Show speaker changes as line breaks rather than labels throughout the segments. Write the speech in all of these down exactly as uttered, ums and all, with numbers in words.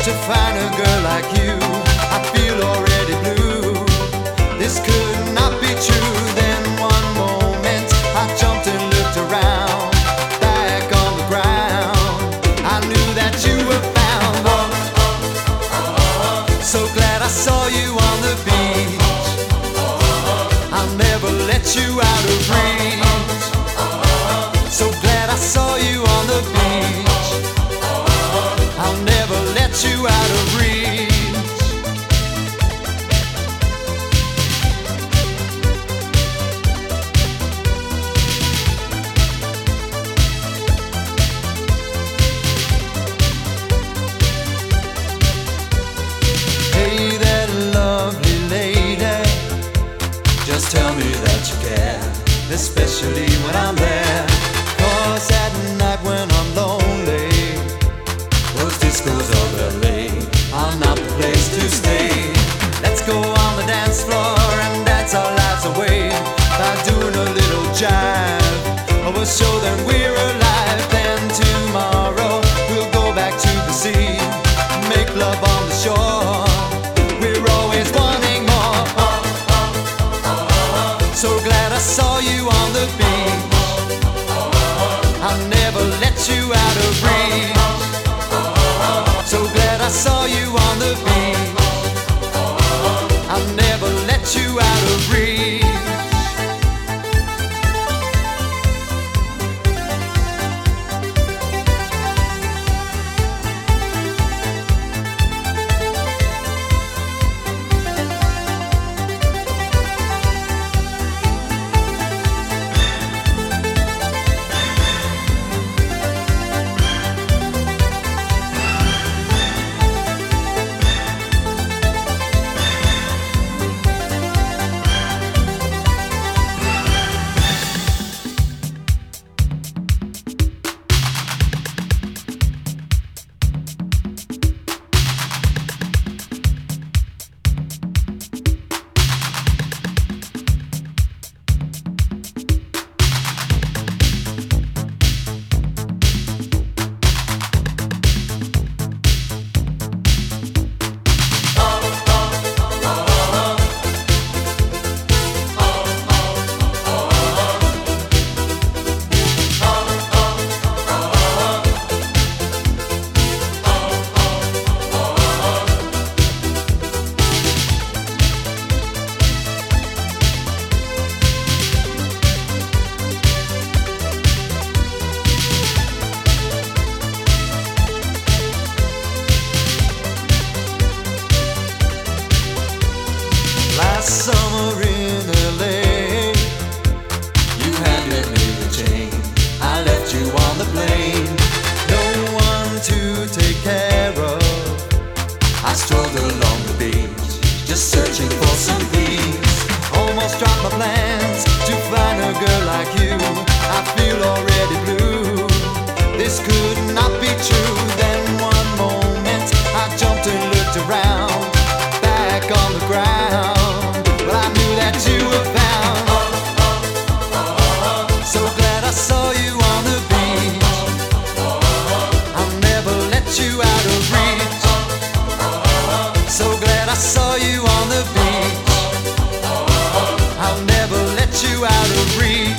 to find a girl like you. I feel already blue. This could not be true. Then one moment I jumped and looked around, back on the ground. I knew that you were found. Oh, so glad I saw you on the beach. I'll never let you out of reach. So glad I saw you on the beach. I'll never let you out of reach. Hey there, lovely lady, just tell me that you care, especially when I'm there. 'Cause at night when I'm lonely, those discos of L A are not the place to stay. Let's go on the dance floor and dance our lives away by doing a little jive. We'll show them we're alive. Then tomorrow we'll go back to the sea, make love on the shore. We're always wanting more. So glad I saw you on the beach. I'll never let you out of reach. So glad I saw you on the beach. I'll never let you out of reach. Last summer in L A, you handed me the chain. I left you on the plane, no one to take care of. I strolled along the beach, just searching for some peace. Almost dropped my plans to find a girl like you. I feel already blue. This could not be true. Then one moment I jumped and looked around, back on the ground. Well, I knew that you were found. So glad I saw you on the beach. I'll never let you out of reach. So glad I saw you on the beach. I'll never let you out of reach.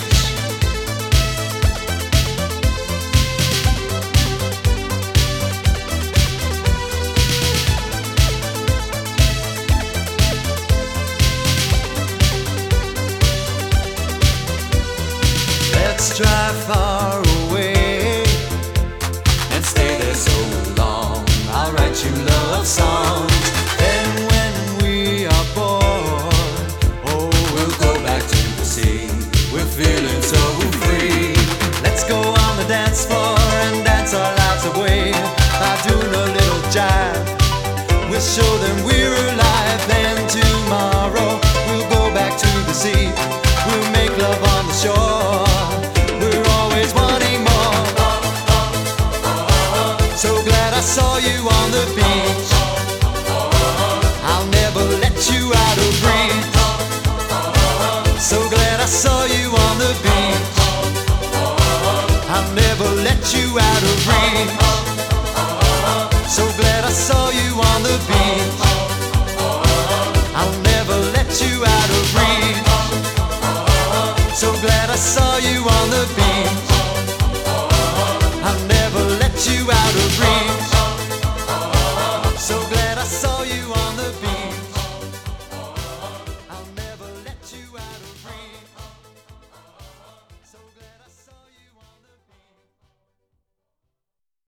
Let's drive far away and stay there so long. I'll write you love songs. Then when we are bored, oh, we'll go back to the sea. We're feeling so free. Let's go on the dance floor and dance our lives away by doing a little jive. We'll show them we're